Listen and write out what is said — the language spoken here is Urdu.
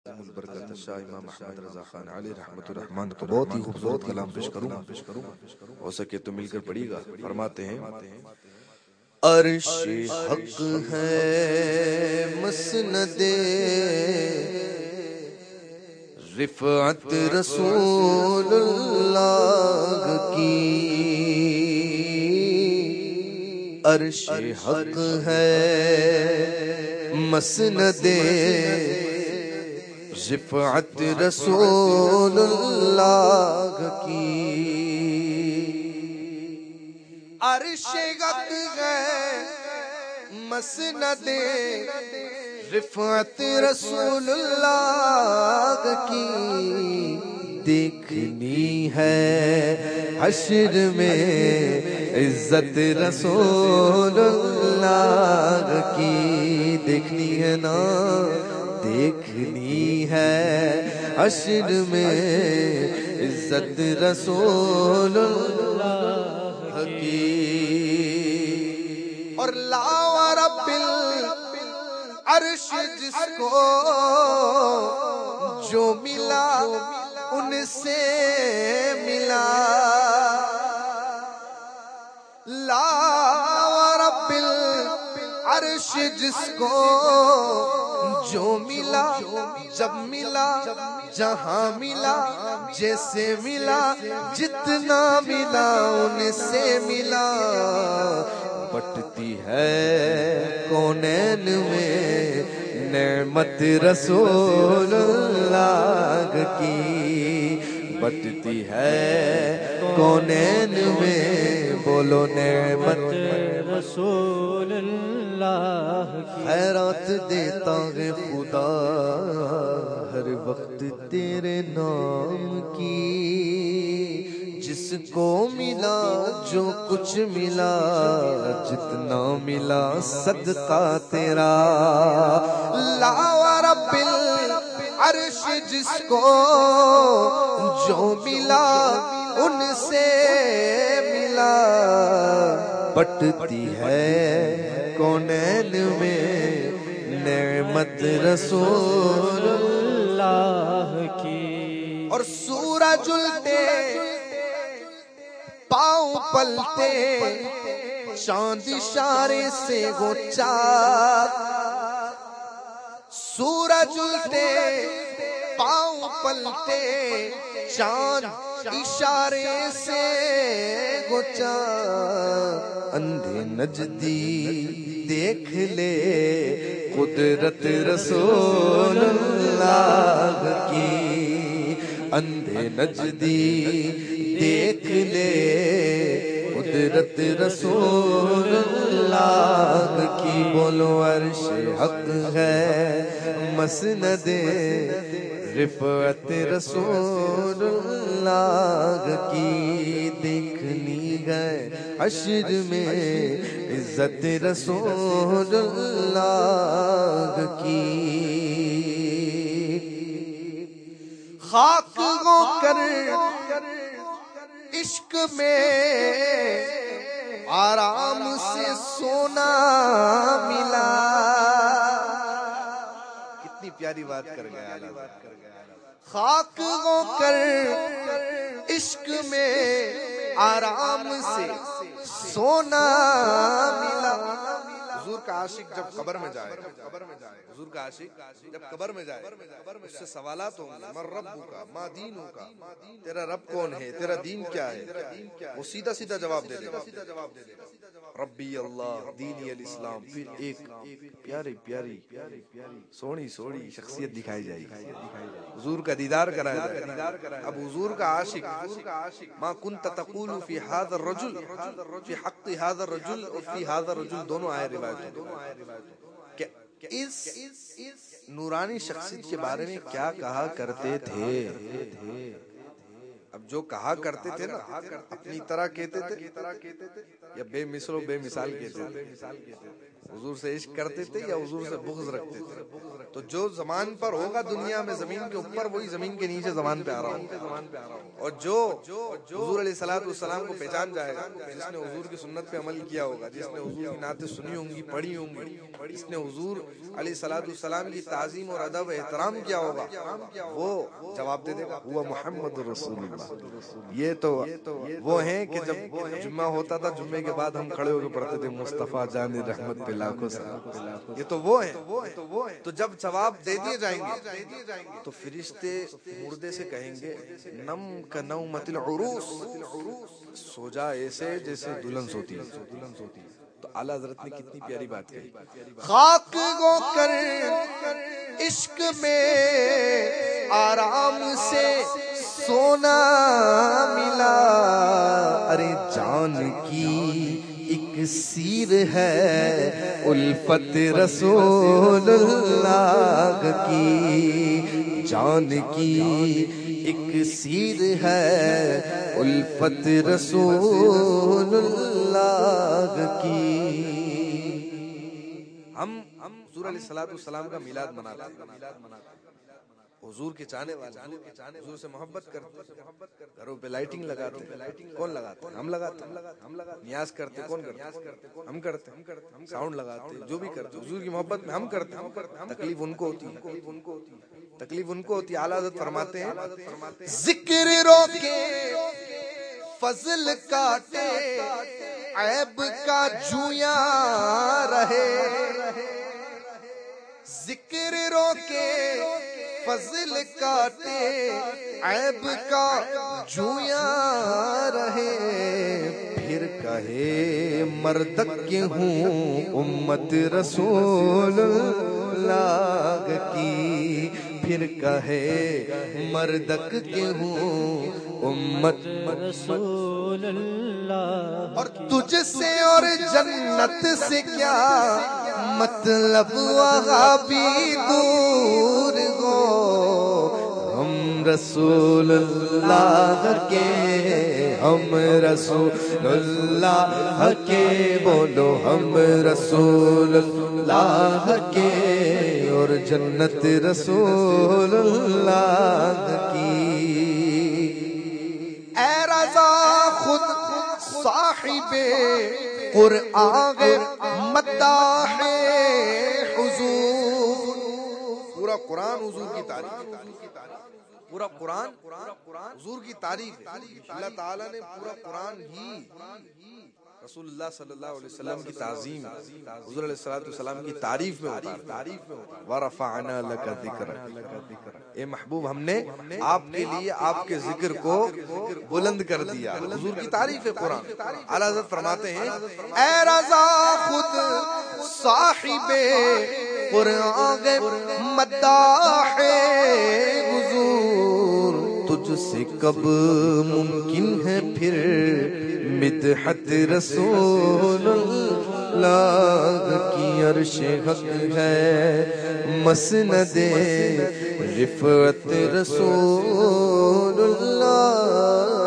البرکت شاہ امام احمد رضا خان علی رحمت الرحمن کا بہت ہی خوبصورت کلام پیش کروں. ہو سکے تو مل کر پڑھیے گا. فرماتے ہیں عرش حق ہے مسند رفعت رسول اللہ کی. عرش حق ہے مسند رفعت رسول اللہ کی. عرش حق ہے مسند رفعت رسول اللہ کی. دیکھنی ہے حشر میں عزت رسول اللہ کی. دیکھنی ہے نا دیکھنی ہے حشر میں عزت رسول اللہ کی. اور لا رب العرش جس کو جو ملا ان سے ملا. لا رب العرش جس کو جو ملا جب ملا جہاں ملا جیسے ملا جتنا ملا ان سے ملا. بٹتی ہے کونین میں نعمت رسول اللہ کی. بٹتی ہے کونین میں بولو نعمت رسول اللہ کی. خیرات دیتا ہے خدا ہر وقت تیرے نام کی. جس کو ملا جو کچھ ملا جتنا ملا صدقہ تیرا. لا رب العرش جس کو جو ملا ان سے ملا. بٹتی ہے کونین میں نعمت رسول اللہ کی. اور سورج الٹے پاؤں پلتے چاند اشارے سے وہ چاک. سورج الٹے پاؤں پلتے چاند اشارے سے وہ چاک. اندھے نجدی دیکھ لے قدرت رسول اللہ کی. اندھے نجدی دیکھ لے قدرت رسول اللہ کی. بولو عرش حق ہے مسند رفعت رسول اللہ کی. دیکھنی ہے حشر میں عزت رسول اللہ کی. خاک ہو کر عشق میں آرام سے سونا ملا. کتنی پیاری بات کر گیا. خاک ہو کر عشق میں آرام سے سونا ملا. حضور کا عاشق جب قبر میں جائے حضور کا عاشق جب قبر میں جائے اس سے سوالات ہوں گے. من ربک ما دینک, تیرا رب کون ہے, تیرا دین کیا ہے. وہ سیدھا سیدھا جواب دے دے گا ربی اللہ دینی الاسلام. پھر ایک پیاری پیاری سونی سونی شخصیت دکھائی جائے گی. حضور کا دیدار کرایا جائے. اب حضور کا عاشق ما کنت تقول فی هذا الرجل فی حق هذا الرجل اور فی هذا الرجل دونوں آئے روایت کہ اس نورانی شخصیت کے بارے میں کیا کہا کرتے تھے. اب جو کہا کرتے تھے نا اپنی طرح کہتے تھے یا بے مثل و بے مثال کہتے تھے. حضور سے عشق کرتے تھے یا حضور سے بغض رکھتے تھے؟ تو جو زمان پر ہوگا دنیا میں زمین کے اوپر، وہی زمین کے نیچے زمان پہ آ رہا ہوگا. اور جو حضور علیہ الصلوۃ والسلام کو پہچان جائے گا، جس نے حضور کی سنت پہ عمل کیا ہوگا، جس نے حضور کی نعتیں سنی ہوں گی، پڑھی ہوں گی، جس نے حضور علیہ الصلوۃ والسلام کی تعظیم اور ادب احترام کیا ہوگا، وہ جواب دے دے گا ہوا محمد رسول اللہ. یہ تو وہ ہیں کہ جب جمعہ ہوتا تھا، جمعے کے بعد ہم کھڑے ہو کے پڑھتے تھے مصطفیٰ جان رحمت پہ لاکھوں سلام. یہ تو وہ ہیں. تو جب جواب دے دیے جائیں گے تو فرشتے مردے سے کہیں گے نم کا نومت العروس، سو جا ایسے جیسے دلہن سوتی ہے. تو اعلیٰ حضرت نے کتنی پیاری بات کہی. خاک گو کر عشق میں آرام سے سونا ملا، ارے جان کی ایک سیر ہے الفت رسول اللہ کی، جان کی ایک سیر ہے الفت رسول اللہ کی. ہم حضور علیہ الصلوۃ والسلام کا میلاد مناتے ہیں. حضور کے چاہنے والے حضور سے محبت کرتے، گھروں پہ لائٹنگ لگاتے. کون لگاتے ہیں؟ ہم لگاتے ہیں. نیاز کرتے کون کرتے؟ ہم کرتے ہیں. ساؤنڈ لگاتے، جو بھی کرتے حضور کی محبت میں ہم کرتے ہیں. تکلیف ان کو ہوتی ہے، تکلیف ان کو ہوتی ہے. اعلیٰ حضرت فرماتے ہیں ذکر روکے فضل کاٹے عیب کا جویاں رہے، ذکر روکے فضل کاٹے عیب کا جویاں رہے، پھر کہے مردک کے ہوں امت رسول اللہ کی، پھر کہے مردک کے ہوں امت رسول اللہ. اور تجھ سے اور جنت سے کیا مطلب وہاں بھی دور ہو، ہم رسول اللہ کے، ہم رسول اللہ کے، بولو ہم رسول اللہ کے، اور جنت رسول اللہ کی. اے رضا خود صاحب قرآن مداح حضور، پورا قرآن حضور کی تعریف، پورا قرآن حضور کی تعریف ہے. اللہ تعالیٰ نے پورا قرآن ہی رسول اللہ صلی اللہ علیہ وسلم کی تعظیم، حضور علیہ الصلوۃ والسلام کی تعریف میں اتارا. وَرَفَعْنَا لَكَ ذِكْرَكَ، اے محبوب ہم نے آپ کے لیے آپ کے ذکر کو بلند کر دیا. حضور کی تعریف ہے قرآن. اعلیٰ حضرت فرماتے ہیں اے رضا خود صاحب قرآن مداح حضور، تجھ سے کب ممکن ہے پھر مدحت رسول اللہ کی. عرش حق ہے مسند رفعت رسول اللہ